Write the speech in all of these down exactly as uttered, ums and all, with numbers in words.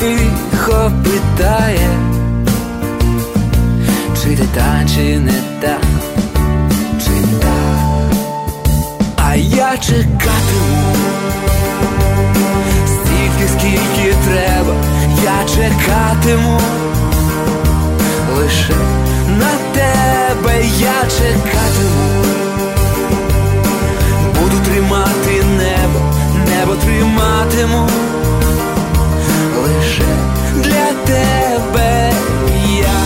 тихо питає, чи ти та, чи не та, чи та. А я чекатиму стільки, скільки треба. Я чекатиму лише на тебе. Я чекатиму, буду тримати небо, небо триматиму лише для тебе. Я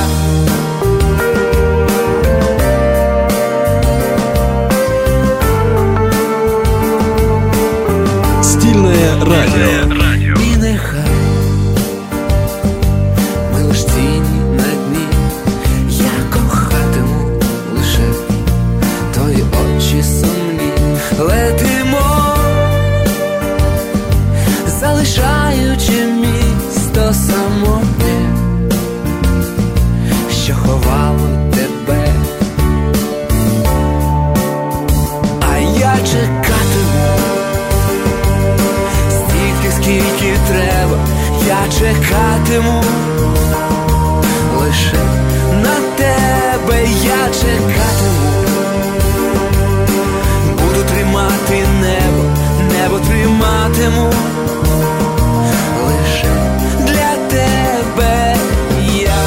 Стильное радио. І нехай ми лиш тіні на дні. Я кохатиму лише твої очі сумні. Летимо, залишаючи місто самотнє, що ховало тебе. А я чекатиму стільки, скільки треба. Я чекатиму лише на тебе. Я чекатиму, буду тримати небо, небо триматиму лише для тебе. Я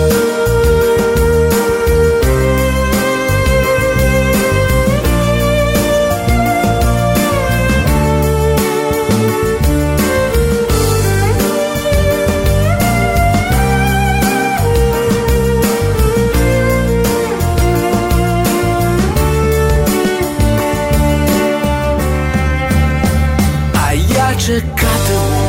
чекатиму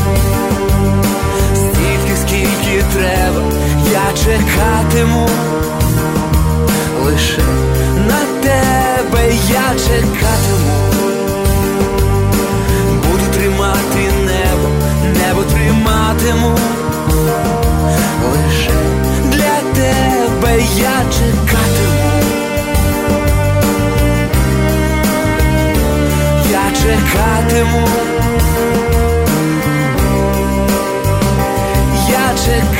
стільки, скільки треба. Я чекатиму лише на тебе. Я чекатиму, буду тримати небо, небо триматиму лише для тебе. Я чекатиму, я чекатиму, я чекатиму.